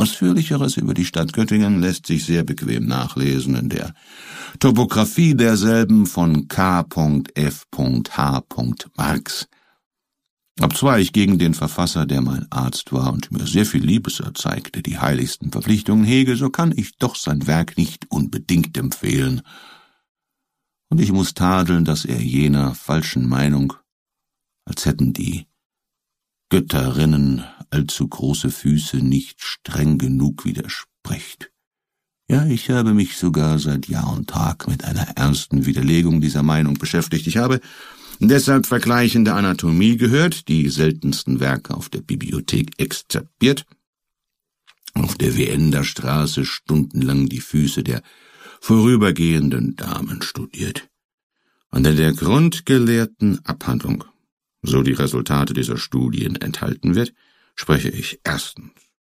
Ausführlicheres über die Stadt Göttingen lässt sich sehr bequem nachlesen in der Topographie derselben von K.F.H. Marx. Obzwar ich gegen den Verfasser, der mein Arzt war und mir sehr viel Liebes erzeigte, die heiligsten Verpflichtungen hege, so kann ich doch sein Werk nicht unbedingt empfehlen. Und ich muss tadeln, dass er jener falschen Meinung, als hätten die Götterinnen allzu große Füße, nicht streng genug widerspricht. Ja, ich habe mich sogar seit Jahr und Tag mit einer ernsten Widerlegung dieser Meinung beschäftigt. Ich habe deshalb vergleichende Anatomie gehört, die seltensten Werke auf der Bibliothek exzerpiert, auf der Vienderstraße stundenlang die Füße der vorübergehenden Damen studiert. Und in der grundgelehrten Abhandlung, so die Resultate dieser Studien enthalten wird, spreche ich erstens